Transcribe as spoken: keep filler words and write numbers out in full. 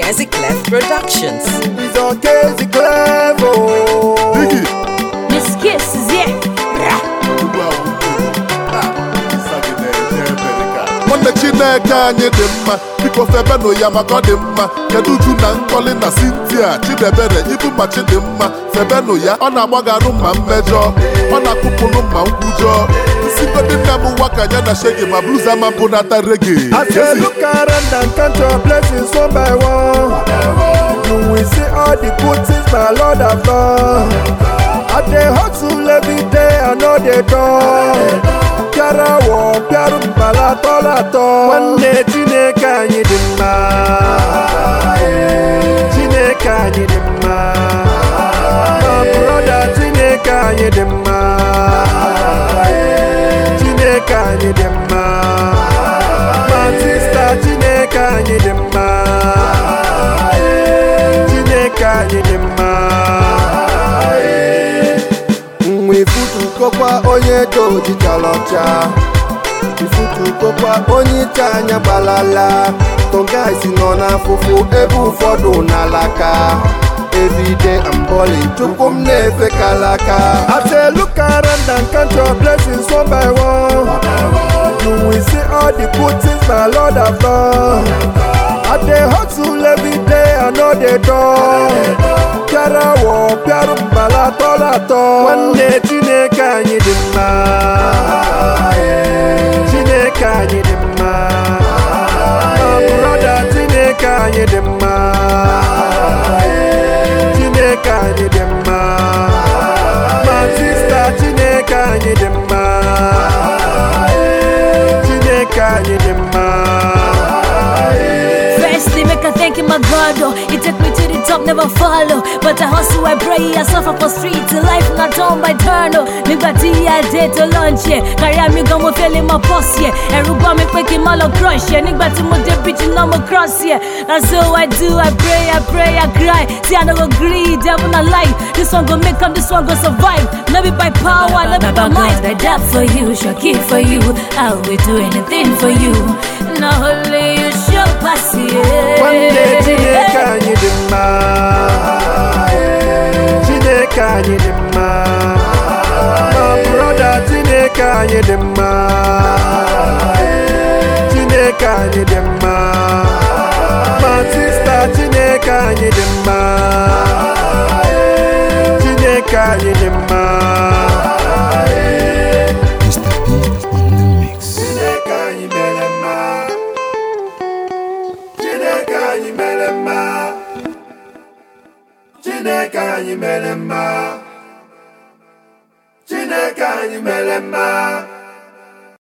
Kezi Clef Productions. It's on Kezi Clef, oh. Biggie. Miss Kiss is here. Nwanne Chineke anyị dị mma, biko febenu ya maka ọ dị mma. Kedu Uju na Nkoli na Cynthia Chidebere ibu ma Chidimma febenu ya, ọ na-agbagarụ mma mmejọ, ọ na-akụpụrụ mma nkwujọ. Nsigodi nne m nwakanya na shege ma blues ama bụ nata reggae. I say look around and count your blessings one by one. You will see all the good things my Lord have done. I dey hustle every day, I know they done. Piara wo, piara mbala tola to. Nwanne Chineke anyị dị mma, Chineke anyị dị mma. My brother Chineke anyị dị mma, Chineke anyị dị mma. My sister Chineke anyị dị mma, Chineke anyị dị mma. Ifutukokwa onye dojichara ọcha, ifutukokwa onye iche anya gbalala. Tonga isi nọ n'afụfụ ebe ụfọdụ n'alaka. Everyday I'm balling, chukwu m na-efe kalaka. I say look around and count your blessings one by one. You will see all the good things my Lord have done. I dey hustle every day, I know they done. Piara wo, piara mbala tola to. Nwanne Chineke anyị dị mma, Chineke anyị dị mma. My brother Chineke anyị dị mma, Chineke anyị dị mma. My sister Chineke anyị dị mma, Chineke anyị dị mma. Firstly, make a thank you, my God. Oh, he took me to the top, never follow. But I hustle, I pray, I suffer for streets. Life not on by turn. Oh, nigga, I did to lunch, yeah. Carry me, go, mo feeling my boss, yeah. Everybody make quick, my love crush, yeah. Nigga, to mo de preaching, no more cross, yeah. That's all I do, I pray, I pray, I cry. See, I never agree, devil not lie. This one go make come, this one go survive. Not be by power, not be by might. I die for you, shall keep for you. I'll be do anything for you. Not only you should pass it. Nwanne Chineke anyị dị mma, Chineke anyị dị mma. My brother Chineke anyị dị mma, Chineke anyị dị mma. My sister Chineke anyị dị mma, Chineke anyị dị mma. Mister P on the mix. Chineke anyị mere mma, Chineke anyị mere mma, Chineke anyị mere mma, Chineke anyị mere mma.